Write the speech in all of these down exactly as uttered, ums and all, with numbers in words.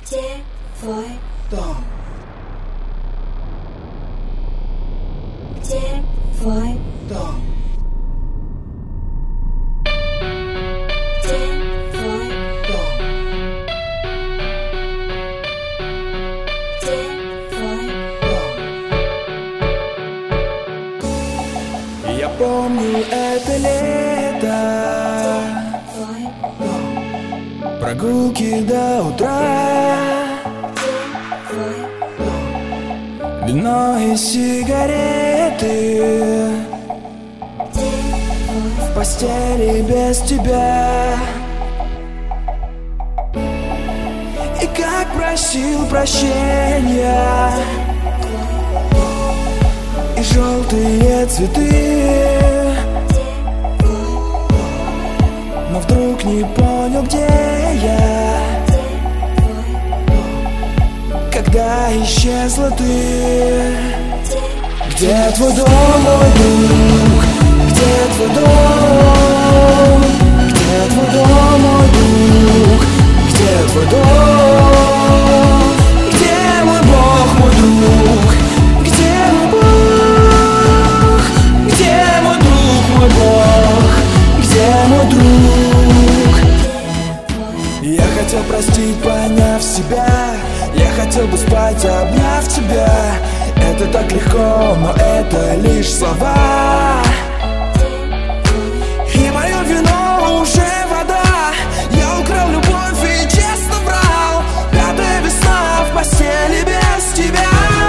Где твой дом? Где твой дом? Где твой дом? Где твой дом? Я помню это лето, Твой дом. прогулки до утра, Твой вино и сигареты, в постели без тебя. И как просил прощения, и желтые цветы, но вдруг не понял, где я, когда исчезла ты. Где твой дом, мой друг? Где твой дом? Где твой дом, мой друг? Где твой дом? Где мой Бог, мой друг? Где мой Бог? Где мой друг, мой Бог? Где мой друг? Я хотел простить, поняв себя. Я хотел бы спать, обняв тебя. Это так легко, но это лишь слова. И мое вино уже вода. Я украл любовь и честно врал. Пятая весна в постели без тебя.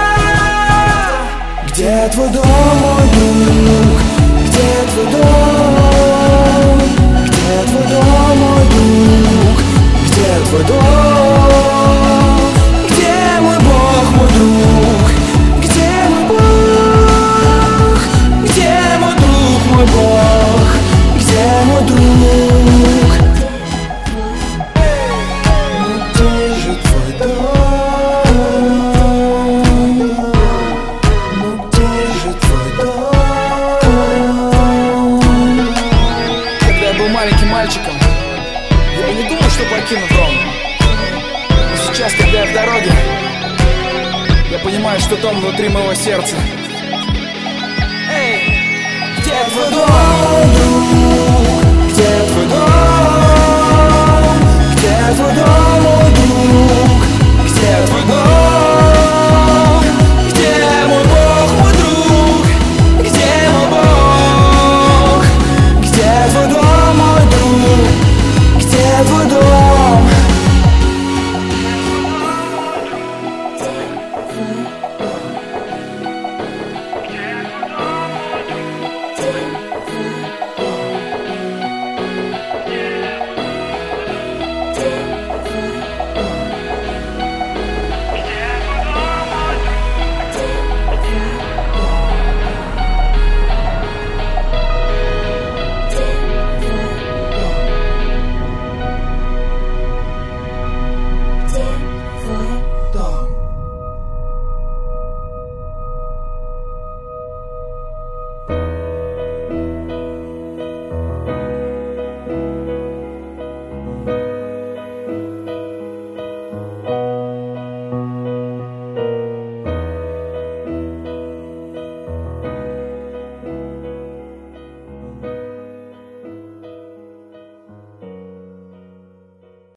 Где твой дом, мой друг? Где твой дом? Где твой дом, мой друг? Где твой дом? Где мой Бог, мой друг? Где мой Бог? Где мой друг, мой Бог? Где мой друг? Ну где же твой дом? Ну где же твой дом? Когда я был маленьким мальчиком, я бы не думал, что покину дом. Но сейчас, когда я в дороге, я понимаю, что дом внутри моего сердца. Эй, где твой дом, друг? Где твой дом?